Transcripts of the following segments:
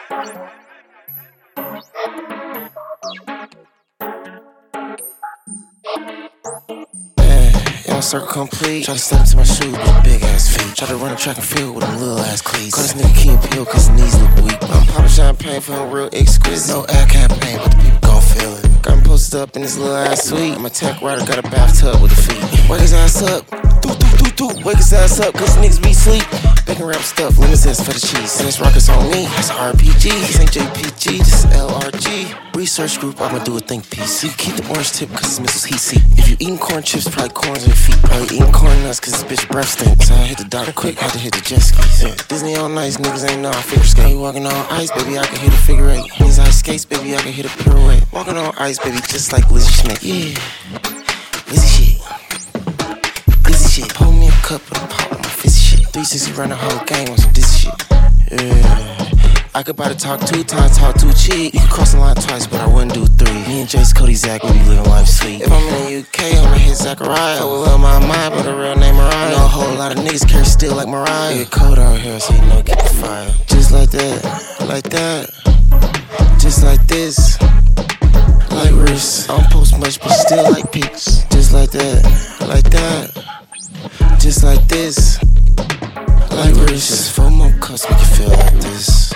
Yeah, circle complete. Try to step into my shoes with big ass feet. Try to run a track and field with them little ass cleats. Call this nigga Key and Peele cause his knees look weak. I'm popping champagne for him real exquisite. No ad campaign, but the people gon' feel it. Got him posted up in this little ass suite. I'm a tech rider, got a bathtub with a feet. Wake his ass up. Wake his ass up cause niggas be sleep. Bacon wrap stuff, lemon zest for the cheese. And this rockets on me, that's RPG. This ain't JPG, this is LRG. Research group, I'ma do a think piece. You keep the orange tip cause it's missiles heat seek. If you eating corn chips, probably corns in your feet. Probably eating corn nuts cause this bitch breath stink. So I hit the doctor quick, had to hit the jet skis. Yeah. Disney on nice, niggas ain't know I figure skate. Walking on ice, baby, I can hit a figure eight. These ice skates, baby, I can hit a pirouette. Walking on ice, baby, just like Lizzie Schmidt. Yeah, Lizzie shit. Lizzie shit. Pour me a cup of the pop on my fizzy shit. 360 run the whole game on some dizzy shit. Yeah. I could buy the talk 2 times, talk too cheap. You could cross the line twice, but I wouldn't do 3. Me and Jace, Cody, Zach, we be living life sweet. If I'm in the UK, I'ma hit Zachariah. I will love my mind, but a real name Mariah. I know a whole lot of niggas carry still like Mariah. It get cold out here, so you know get the fire. Just like that, like that. Just like this, like wrist. I don't post much, but still like pics. Just like that, like that. Just like this, like wrist. Just 4 more cups, make you feel like this.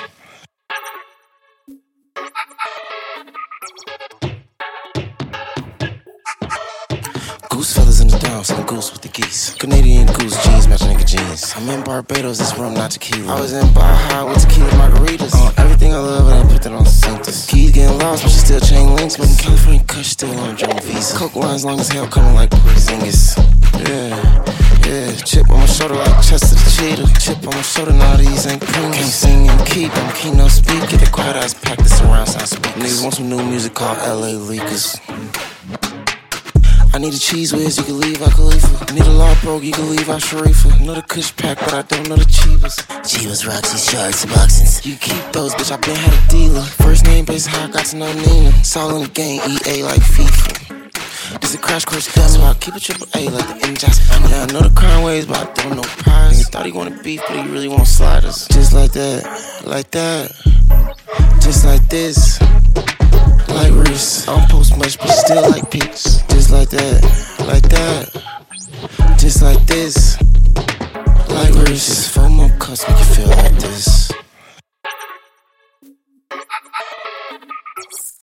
Goose fellas in the down, some goose with the geese. Canadian goose jeans, matching nigga jeans. I'm in Barbados, it's rum, not tequila. I was in Baja with tequila margaritas. On everything I love, and I put that on Santas. Keys getting lost, but she still chain links. But in California, cush still on a German visa. Coke lines long as hell, coming like Porzingis. Yeah, chip on my shoulder like Chester the Cheetah. Chip on my shoulder, now these ain't Pringles. Can't sing and keep, I'm keynote speak. Get the quiet eyes packed, this surround sound speakers. Niggas want some new music called LA Leakers. I need a cheese whiz, you can leave out Khalifa. Need a law broke, you can leave out Sharifa. Know the Kush pack, but I don't know the Chivas. Chivas, Roxy, Sharks, and Boxins. You keep those, bitch, I been had a dealer. First name based how I got to know Nina. It's all in the game, EA like FIFA. This a crash course class, so I keep it triple A like the N-Joss. Yeah, I know the crime ways, but I don't know prize. Nigga thought he wanted beef, but he really want sliders. Just like that, like that. Just like this. Like wrist, I don't post much, but still like pics. Just like that, like that. Just like this, like wrist.